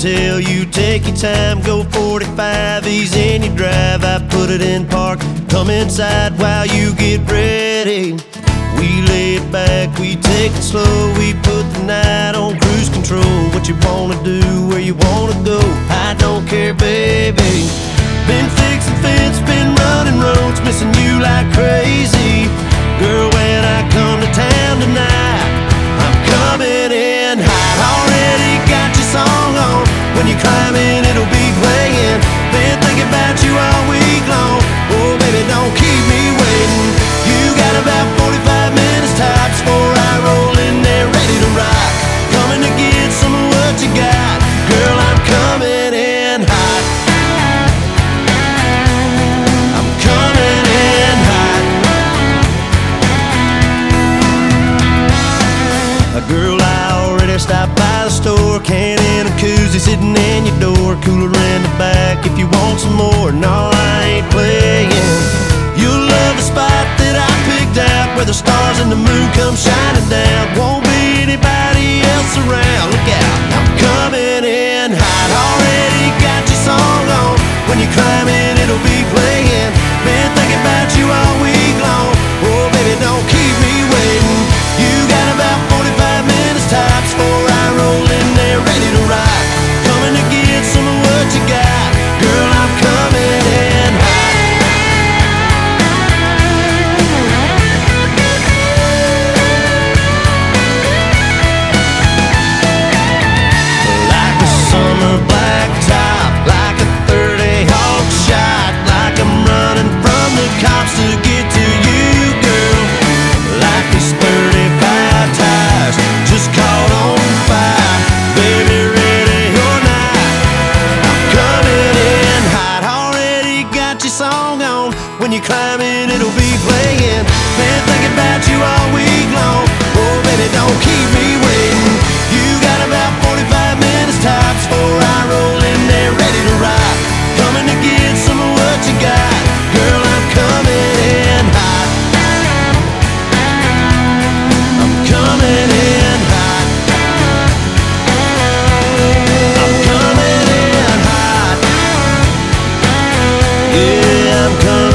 tell you take your time, go 45, ease in your drive. I put it in park, come inside while you get ready. We lay it back, we take it slow, we put the night on cruise control. What you wanna do, where you wanna go, I don't care, baby. Been fixing fence, been running roads, missing you like crazy. Girl, when I come to town tonight, I'm coming in hot. Already got your song on, when you climb in it'll be playing. Been thinking about you all week long, oh baby don't keep me waiting. You got about 45 minutes tops before I roll in there ready to rock. Coming to get some of what you got, girl I'm coming in hot. I'm coming in hot. Girl, I already stopped by the store, can in a koozie sitting in your door, cooler in the back if you want some more. No, I ain't playing. You'll love the spot that I picked out, where the stars and the moon come shining down. Won't be anybody else around, look out, I'm coming in hot. Already got your song on, when you climb in it'll be playing. Been thinking about you all week long, oh baby don't keep me waiting. You got about 45 minutes tops before I roll in there ready to rock. Coming to get some of what you got, girl I'm coming in hot. Like a summer blacktop, like a 30 hawk shot, like I'm running from the cops to get to you, girl. Like these 35 tires just caught on fire, baby ready or not, I'm coming in hot. Already got your song on, when you climb in it'll be playing. Been thinking about you all week long, oh baby don't keep me waiting. You got about 45 minutes tops before I roll in there ready to rock. Coming to get some of what you got, girl I'm coming in hot. I'm coming in hot. I'm coming in hot. Yeah, I'm coming